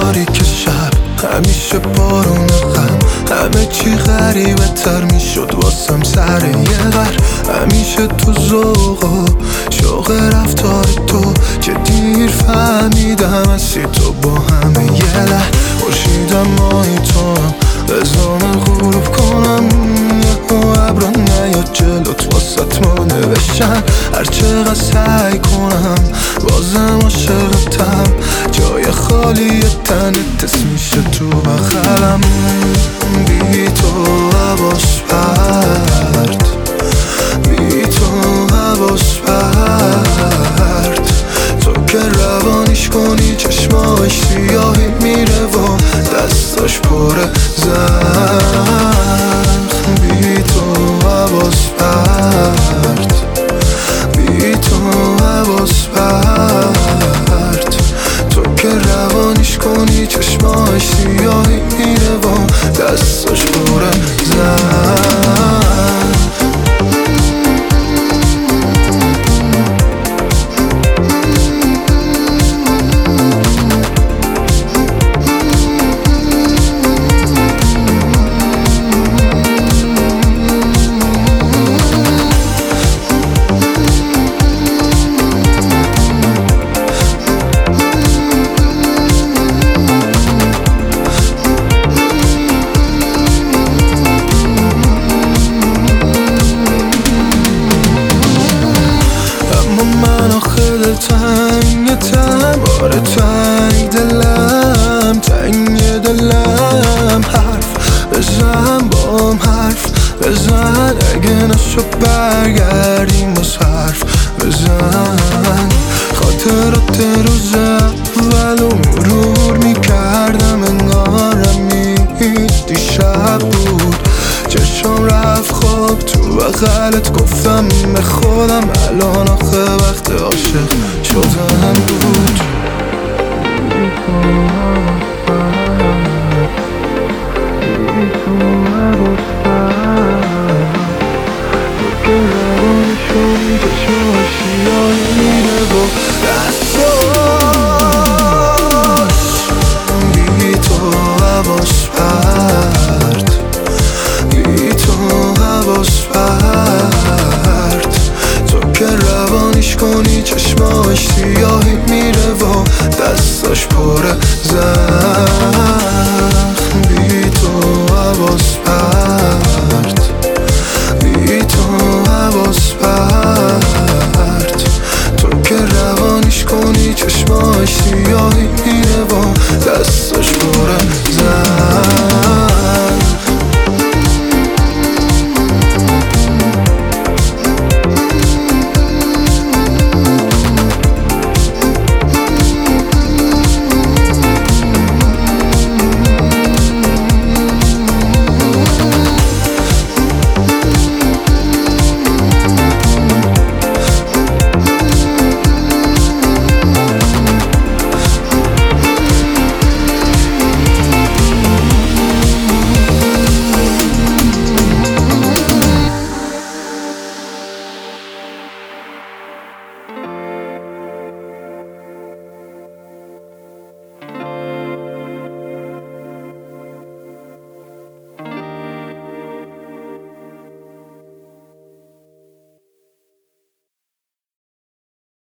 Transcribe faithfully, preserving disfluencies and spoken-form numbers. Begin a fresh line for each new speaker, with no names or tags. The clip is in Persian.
تاریک شب، همیشه بارون غم، همه چی غریبه تر میشد واسم سر یه غر. همیشه تو ذوق و شوق رفتار تو، که دیر فهمیدم هستی تو با همه یه لح. خورشیدم ماهی تو بزام غروب کنم، یهو ابرا نیاد جلوت واسط ما نوشتن. هرچقدر سعی کنم بازم عاشقتم، جای خالی تنت حس میشه تو بغلم. بی تو حواس پرت، بی تو حواس پرت. تو که روانیش کنی چشماش سیاهی میره و دستاش پر زخم. بی تو حواس پرت، بی تو حواس پرت. تو که روانیش کنی چشماش سیاهی میره و دستاش پر زخم. تنگ تن باره تنگ دلم، تنگ دلم. حرف بزن بام حرف بزن، اگه نشو برگردیم باز حرف بزن. خاطرات روز اولو مرور میکردم، انگارم دیشب بود. چشم رفت خواب تو بغلت، گفتم به خودم الان آخه وقت عاشق شدن بود. بی تو حواس پرت، بی تو حواس پرت. تو که روانش کنی چشماش سیاهی میره و دستاش. بی تو حواس پرت، بی تو حواس پرت. تو که روانیش کنی چشماش سیاهی میره و دستاش پر زخم. بی تو حواس پرت.